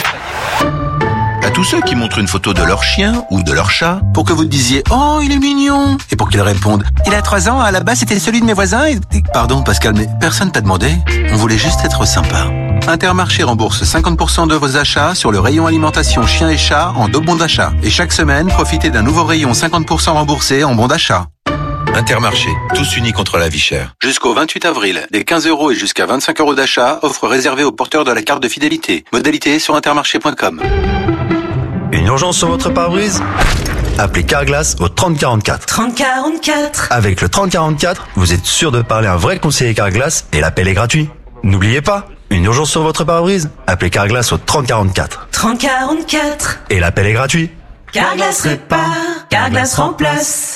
À tous ceux qui montrent une photo de leur chien ou de leur chat pour que vous disiez « Oh, il est mignon !» et pour qu'ils répondent « Il a trois ans, à la base c'était celui de mes voisins et... » Pardon Pascal, mais personne t'a demandé. On voulait juste être sympa. Intermarché rembourse cinquante pour cent de vos achats sur le rayon alimentation chien et chat en deux bons d'achat. Et chaque semaine, profitez d'un nouveau rayon cinquante pour cent remboursé en bons d'achat. Intermarché, tous unis contre la vie chère. Jusqu'au vingt-huit avril, des quinze euros et jusqu'à vingt-cinq euros d'achat, offre réservée aux porteurs de la carte de fidélité. Modalité sur intermarché point com. Une urgence sur votre pare-brise ? Appelez Carglass au trente quarante-quatre. trente quarante-quatre. Avec le trente quarante-quatre, vous êtes sûr de parler à un vrai conseiller Carglass et l'appel est gratuit. N'oubliez pas, une urgence sur votre pare-brise ? Appelez Carglass au trente quarante-quatre. trente quarante-quatre. Et l'appel est gratuit. Carglass répare, Carglass remplace.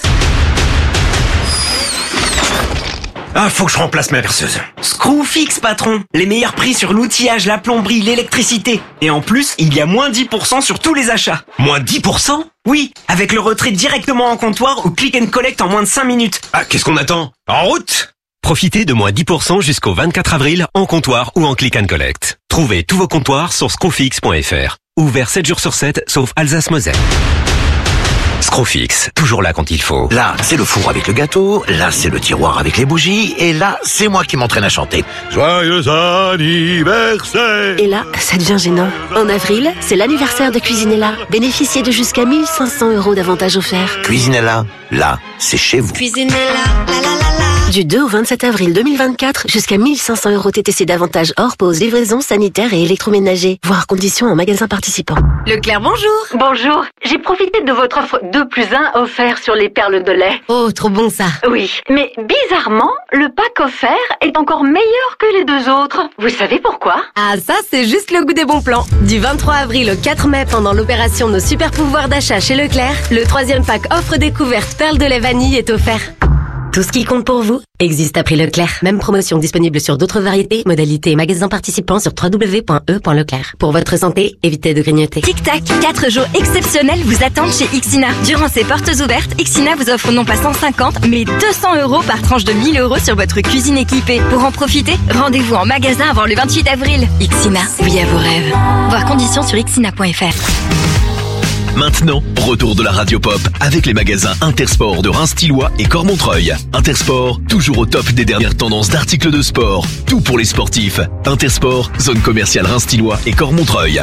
Ah, faut que je remplace ma perceuse. Screwfix, patron. Les meilleurs prix sur l'outillage, la plomberie, l'électricité. Et en plus, il y a moins dix pour cent sur tous les achats. Moins dix pour cent ? Oui, avec le retrait directement en comptoir ou click and collect en moins de cinq minutes. Ah, qu'est-ce qu'on attend ? En route ! Profitez de moins dix pour cent jusqu'au vingt-quatre avril en comptoir ou en click and collect. Trouvez tous vos comptoirs sur screwfix point f r. Ouvert sept jours sur sept, sauf Alsace-Moselle. Screwfix, toujours là quand il faut. Là, c'est le four avec le gâteau, là, c'est le tiroir avec les bougies, et là, c'est moi qui m'entraîne à chanter. Joyeux anniversaire! Et là, ça devient gênant. En avril, c'est l'anniversaire de Cuisinella. Bénéficiez de jusqu'à mille cinq cents euros d'avantages offerts. Cuisinella, là, c'est chez vous. Cuisinella, la la la la. Du deux au vingt-sept avril deux mille vingt-quatre, jusqu'à mille cinq cents euros T T C d'avantages hors pause, livraison, sanitaire et électroménager. Voir conditions en magasin participant. Leclerc, bonjour. Bonjour. J'ai profité de votre offre deux plus un offert sur les perles de lait. Oh, trop bon ça. Oui, mais bizarrement, le pack offert est encore meilleur que les deux autres. Vous savez pourquoi? Ah, ça, c'est juste le goût des bons plans. Du vingt-trois avril au quatre mai, pendant l'opération Nos super pouvoirs d'achat chez Leclerc, le troisième pack offre découverte perles de lait vanille est offert. Tout ce qui compte pour vous existe à prix Leclerc. Même promotion disponible sur d'autres variétés, modalités et magasins participants sur w w w point e point leclerc. Pour votre santé, évitez de grignoter. Tic-tac, quatre jours exceptionnels vous attendent chez Ixina. Durant ces portes ouvertes, Ixina vous offre non pas cent cinquante, mais deux cents euros par tranche de mille euros sur votre cuisine équipée. Pour en profiter, rendez-vous en magasin avant le vingt-huit avril. Ixina, oui à vos rêves. Voir conditions sur ixina point f r. Maintenant, retour de la Radio Pop avec les magasins Intersport de Reims-Tillois et Cormontreuil. Intersport, toujours au top des dernières tendances d'articles de sport. Tout pour les sportifs. Intersport, zone commerciale Reims-Tillois et Cormontreuil.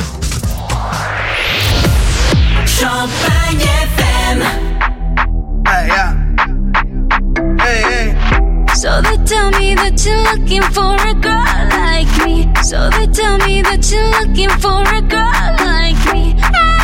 Champagne F M. Hey, yeah. Hey, hey. So they tell me that you're looking for a girl like me. So they tell me that you're looking for a girl like me.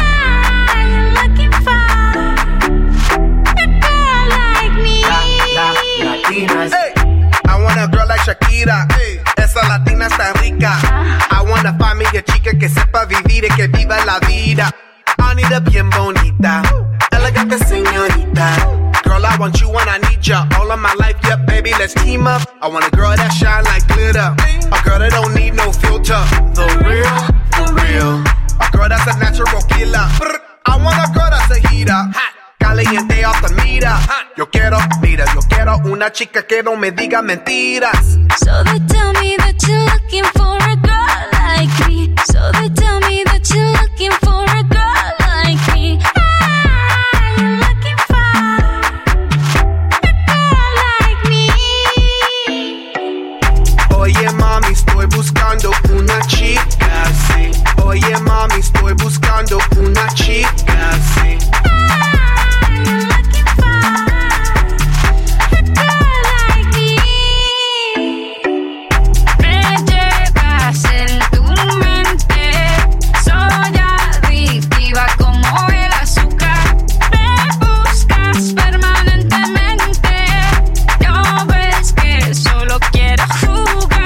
Hey, I want a girl like Shakira. Hey, esa latina está rica. I wanna find me a chica que sepa vivir y que viva la vida. I need a bien bonita, elegante señorita. Girl, I want you and I need ya all of my life. Yeah, baby, let's team up. I want a girl that shine like glitter, a girl that don't need no filter. The real, the real. A girl that's a natural killer. I want a girl that's a heater. Hot. Caliente hasta mira. Yo quiero, mira, yo quiero una chica que no me diga mentiras. So they tell me that you're looking for a girl like me. So they tell me that you're looking for a girl like me. Ah, you're looking for a girl like me. Oye mami, estoy buscando una chica así. Oye mami, estoy buscando una chica así.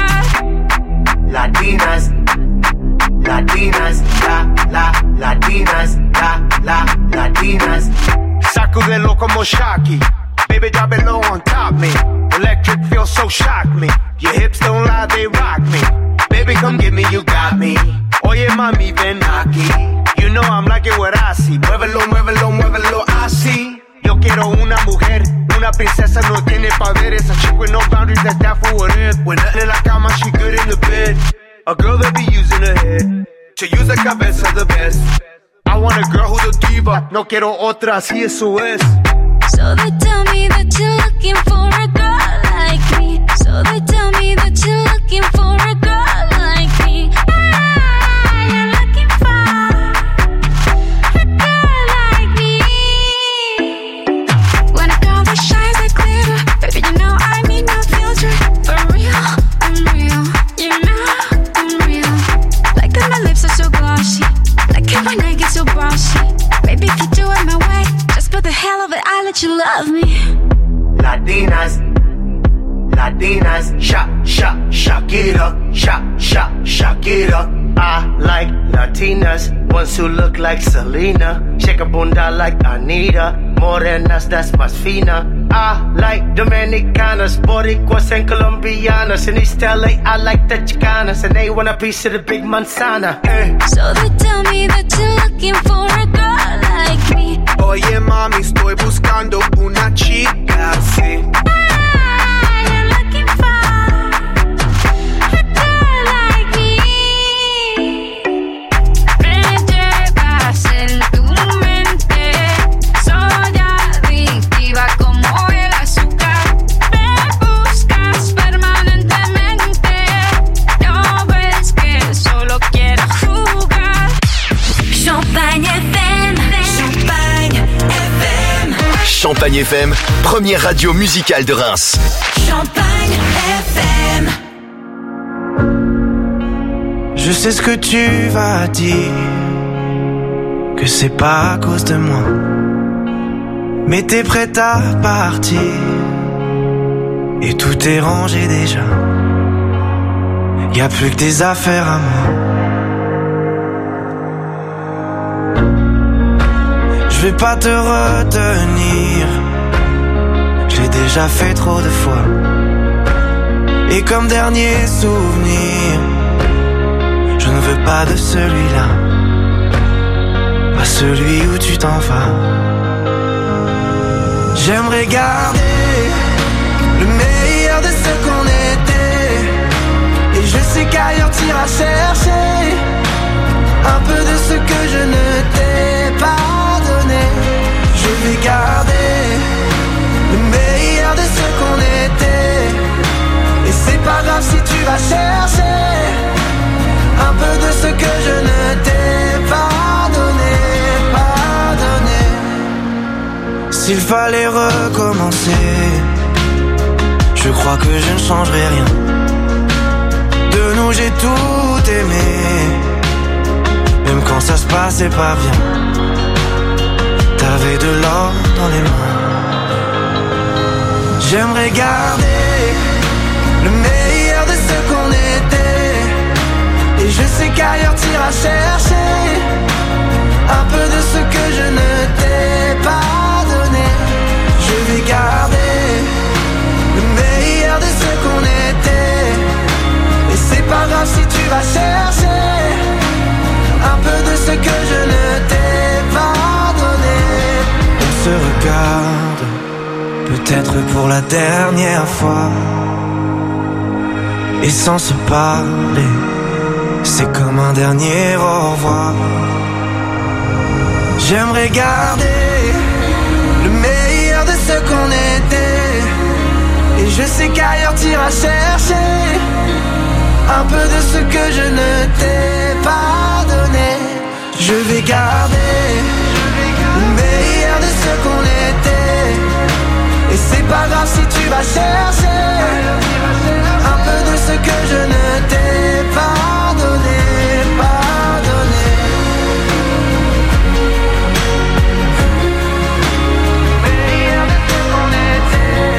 Latinas, Latinas, la, la, Latinas. hips don't lie, they rock me. Baby, come get me, you got me. Oye, mami, ven aquí. You know I'm liking what I see. Muévelo, muévelo, muévelo, así. Yo quiero una mujer, una princesa, no tiene poderes. A chick with no boundaries, that's that for what it. When nothing in la cama, she good in the bed. A girl that be using her head to use the cabeza the best. I want a girl who's a diva. No quiero otra, así eso es. So they tell me that you're looking for a girl like me. So they tell me that you're looking for a girl like me. Ah, you're looking for a girl like me. When a girl that shines like glitter, baby, you know I need no filter. For real, I'm real. You know I'm real. Like that my lips are so glossy. Like it when I get so bossy. Baby, if you do it my way, just for the hell of it, I let you love me. Latinas, Latinas, shock, shock, shock it up, shock, shock, shock it up. I like Latinas, ones who look like Selena, shake a bunda like Anita, morenas, that's más fina. I like Dominicanas, Boricuas and Colombianas. In East L A, I like the Chicanas, and they want a piece of the big manzana. Eh. So they tell me that you're looking for a girl like me. Oye, mami, estoy buscando una chica así. Ah, you're looking for a girl like me. Me llevas en tu mente, soy adictiva como el azúcar. Me buscas permanentemente, no ves que solo quiero jugar. Champagne F M, Champagne F M. Champagne F M, première radio musicale de Reims. Champagne F M. Je sais ce que tu vas dire, que c'est pas à cause de moi. Mais t'es prête à partir, et tout est rangé déjà. Y'a plus que des affaires à moi. Je vais pas te retenir, j'ai déjà fait trop de fois. Et comme dernier souvenir, je ne veux pas de celui-là, pas celui où tu t'en vas. J'aimerais garder le meilleur de ce qu'on était, et je sais qu'ailleurs t'iras chercher un peu de ce que je ne t'ai pas donné. Je vais garder le meilleur de ce qu'on était, et c'est pas grave si tu vas chercher un peu de ce que je ne t'ai pas donné, pas donné. S'il fallait recommencer, je crois que je ne changerai rien. De nous j'ai tout aimé, même quand ça se passait pas bien. T'avais de l'or dans les mains. J'aimerais garder le meilleur de ce qu'on était, et je sais qu'ailleurs t'iras chercher un peu de ce que je ne t'ai pas donné. Je vais garder le meilleur de ce qu'on était, et c'est pas grave si tu vas chercher un peu de ce que je ne t'ai pas donné. On se regarde, peut-être pour la dernière fois, et sans se parler, c'est comme un dernier au revoir. J'aimerais garder le meilleur de ce qu'on était, et je sais qu'ailleurs t'iras chercher un peu de ce que je ne t'ai pas donné. Je vais garder le meilleur de ce qu'on était, et c'est pas grave si tu vas chercher un peu de ce que je ne t'ai pas donné, pas donné. Meilleur de ce qu'on était,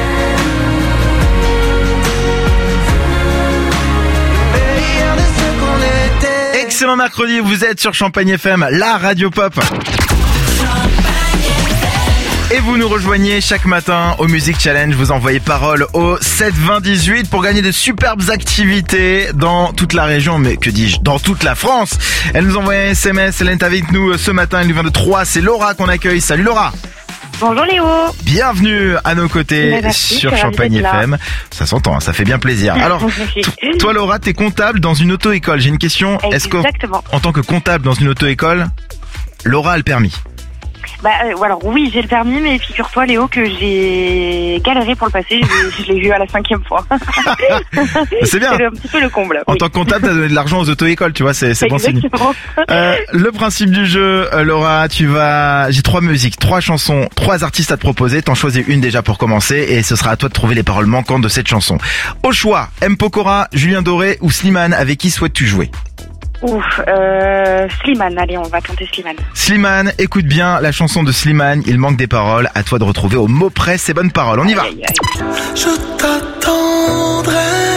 meilleur de ce qu'on était. Excellent mercredi, vous êtes sur Champagne F M, la radio pop. Et vous nous rejoignez chaque matin au Music Challenge, vous envoyez parole au sept vingt dix-huit pour gagner de superbes activités dans toute la région, mais que dis-je, dans toute la France. Elle nous envoie un S M S, elle est avec nous ce matin, elle nous vient de Troyes, c'est Laura qu'on accueille. Salut Laura. Bonjour Léo. Bienvenue à nos côtés Merci, sur Champagne F M. Ça s'entend, ça fait bien plaisir. Alors, t- toi Laura, t'es comptable dans une auto-école. J'ai une question. Est-ce que, en tant que comptable dans une auto-école, Laura a le permis? Bah, euh, alors oui, j'ai le permis, mais figure-toi Léo que j'ai galéré pour le passer. Je, je l'ai vu à la cinquième fois. C'est bien. C'est un petit peu le comble. En oui. tant que comptable, t'as donné de l'argent aux auto-écoles, tu vois, c'est, c'est bon signe. Euh, le principe du jeu, euh, Laura, tu vas, j'ai trois musiques, trois chansons, trois artistes à te proposer. T'en choisis une déjà pour commencer, et ce sera à toi de trouver les paroles manquantes de cette chanson. Au choix, M. Pokora, Julien Doré ou Slimane, avec qui souhaites-tu jouer? Ouf, euh, Slimane, allez, on va tenter Slimane. Slimane, écoute bien la chanson de Slimane, il manque des paroles, à toi de retrouver au mot près ces bonnes paroles. On y va. Aïe, aïe, aïe. Je t'attendrai.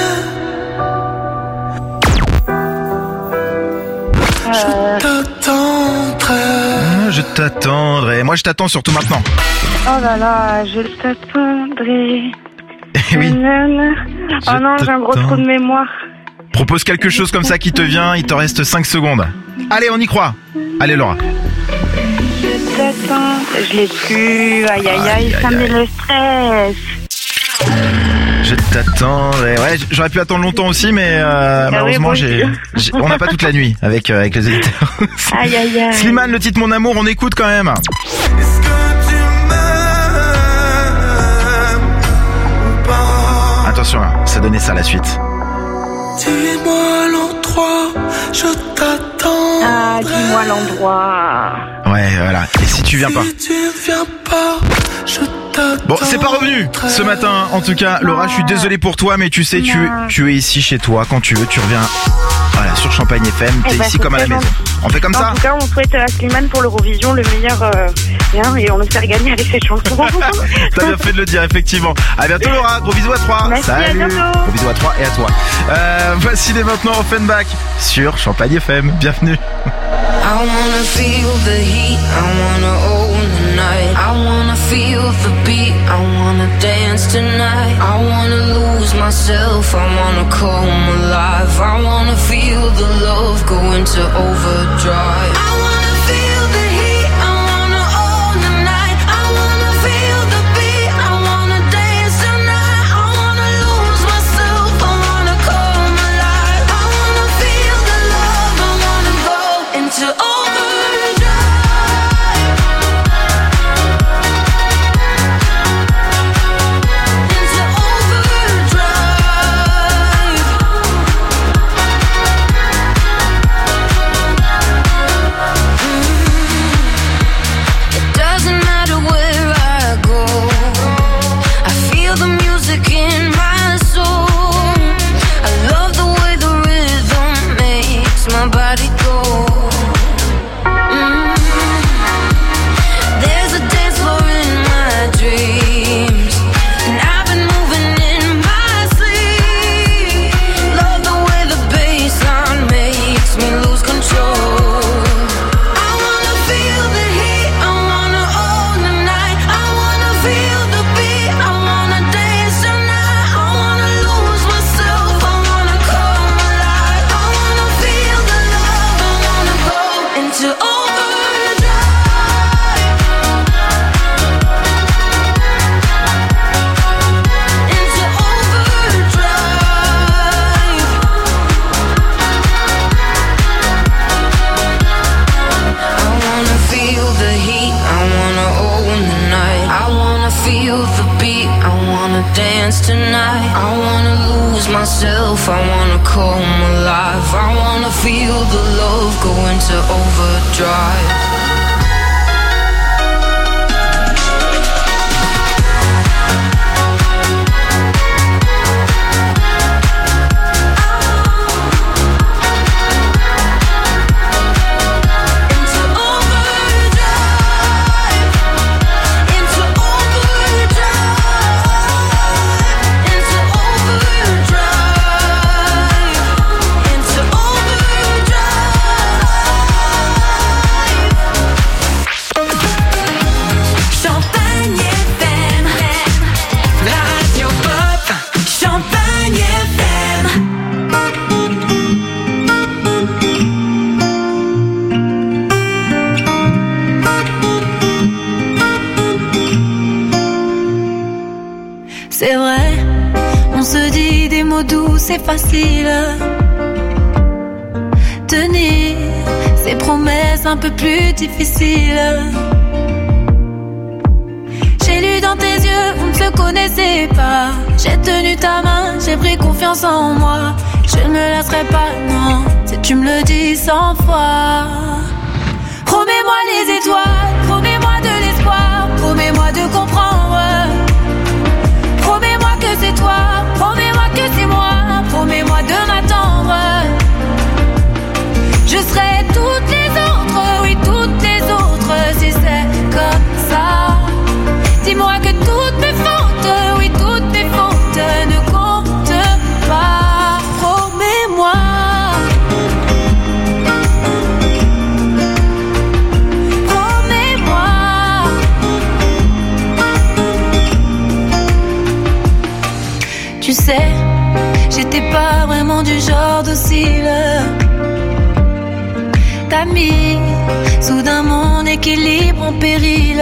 Euh... Je t'attendrai. Ah, je t'attendrai. Moi, je t'attends surtout maintenant. Oh là là, je t'attendrai. oui. Oh non, j'ai un gros trou de mémoire. Propose quelque chose comme ça qui te vient, il te reste cinq secondes. Allez, on y croit. Allez Laura. Je t'attends, je l'ai plus, aïe aïe aïe, ça me met le stress. Je t'attendrai. Ouais, j'aurais pu attendre longtemps aussi, mais euh, malheureusement, oui, j'ai, j'ai, on n'a pas toute la nuit avec, euh, avec les éditeurs. Aïe aïe aïe. Slimane, le titre Mon Amour, on écoute quand même. Est-ce que tu m'aimes ou pas? Attention, hein, ça donnait ça la suite. Dis-moi l'endroit, je t'attends. Ah, dis-moi l'endroit. Ouais, voilà. Et si tu viens pas? Si tu viens pas, je t'attends. Bon, c'est pas revenu ce matin. En tout cas, Laura, je suis désolé pour toi, mais tu sais, tu, tu es ici chez toi quand tu veux. Tu reviens, voilà, sur Champagne F M. T'es Eh ben, ici comme à la maison. On fait comme en ça? En tout cas, on souhaite à Slimane pour l'Eurovision le meilleur euh, bien, et on espère gagner avec cette chanson. T'as bien fait de le dire, effectivement. À bientôt Laura, gros bisous à Troyes. Merci, Salut. à bientôt. Gros bisous à Troyes et à toi. Euh, voici les maintenant Offenbach sur Champagne F M. Bienvenue. I wanna feel the heat, I wanna own the night. I wanna feel the beat, I wanna dance tonight. I wanna lose myself, I wanna come alive. I wanna feel the love go into overdrive. I wanna feel the heat, I wanna own the night. I wanna feel the beat, I wanna dance tonight. I wanna lose myself, I wanna come alive. I wanna feel the love, I wanna go into overdrive. Into overdrive. c'est facile. Tenir ses promesses un peu plus difficiles. J'ai lu dans tes yeux, vous ne se connaissez pas. J'ai tenu ta main, j'ai pris confiance en moi. Je ne me lasserai pas, non, si tu me le dis cent fois. Promets-moi les étoiles, promets-moi de l'espoir, promets-moi de comprendre. Promets-moi que c'est toi, promets-moi que c'est moi, promets-moi de m'attendre. Je serai toutes les autres, oui toutes les autres, si c'est comme ça. Dis-moi que toutes mes fautes, oui toutes mes fautes ne comptent pas. Promets-moi. Promets-moi. Tu sais, j'étais pas vraiment du genre docile. T'as mis soudain mon équilibre en péril.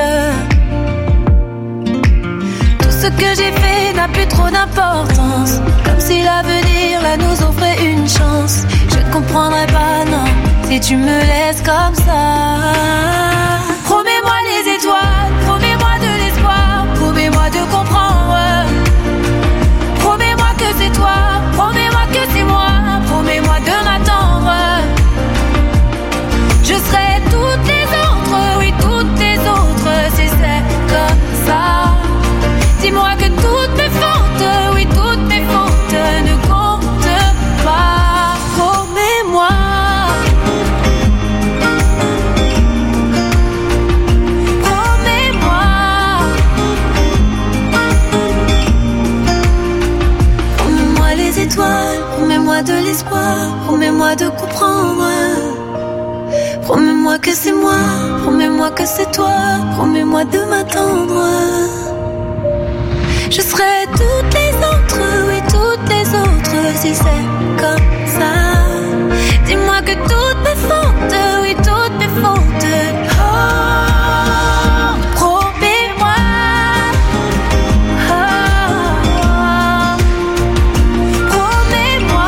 Tout ce que j'ai fait n'a plus trop d'importance. Comme si l'avenir là nous offrait une chance. Je ne comprendrai pas, non, si tu me laisses comme ça. Promets-moi les étoiles, promets-moi de l'espoir, promets-moi de comprendre. Promets-moi que c'est toi, promets-moi que c'est moi, promets-moi de m'attendre. Je serai toutes les autres, oui toutes les autres, si c'est comme ça. Dis-moi que toutes mes fautes, oui toutes mes fautes ne comptent pas. Promets-moi. Promets-moi. Promets-moi les étoiles, promets-moi de l'espoir, promets-moi de comprendre. Promets-moi que c'est moi, promets-moi que c'est toi, promets-moi de m'attendre. Je serai toutes les autres, oui toutes les autres, si c'est comme ça. Dis-moi que toutes mes fautes, oui toutes mes fautes. Oh, promets-moi. Oh, promets-moi.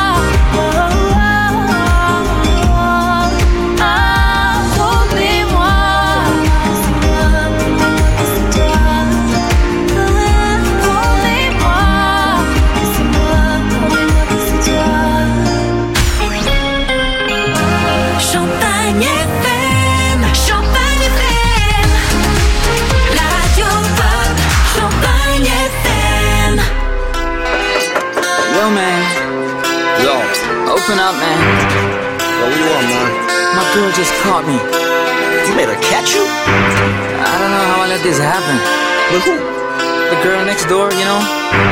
Yo, man. Yo. Open up, man. Yo, what you want, man? My girl just caught me. You made her catch you? I don't know how I let this happen. With who? The girl next door, you know?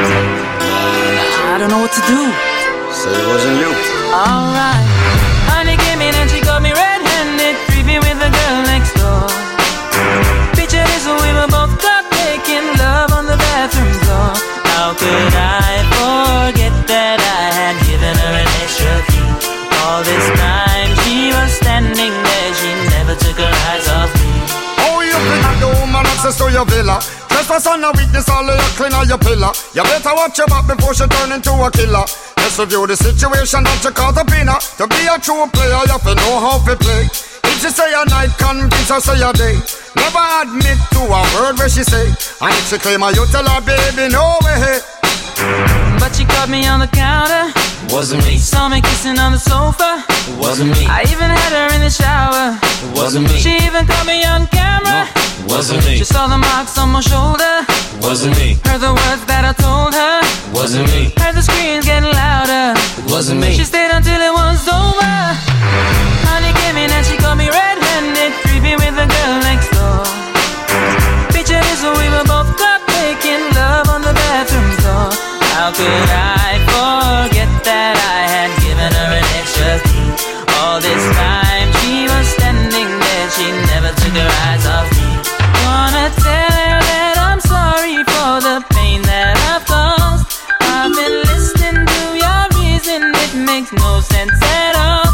I don't know what to do. Say it wasn't you. Alright. Honey came in and she got me red-handed, creepy with the girl next door. Picture this, we were both caught making love on the bathroom floor. How could I forget that I had given her an extra key? All this time she was standing there, she never took her eyes off me. Oh, you think that the woman access to your villa? Trespass on a weakness, all of your clean on your pillar. You better watch your back before she turn into a killer. Let's review the situation that you caught up in her. To be a true player, you have to know how to play. If she say a night, convince her say a day. Never admit to a word where she say. And if she claim her, you tell her, baby, no way. But she caught me on the counter. Wasn't me. Saw me kissing on the sofa. It wasn't me. I even had her in the shower. It wasn't me. She even caught me on camera. No, it wasn't me. She saw the marks on my shoulder. It wasn't me. Heard the words that I told her. It wasn't me. Heard the screams getting louder. It wasn't me. She stayed until it was over. Honey came in and she caught me red-handed, creepy with the girl next door. Picture this, we were both caught making love on the bathroom floor. How could I forget that I had given her an extra key? All this time she was standing there, she never took her eyes off me. Wanna tell her that I'm sorry for the pain that I've caused. I've been listening to your reason, it makes no sense at all.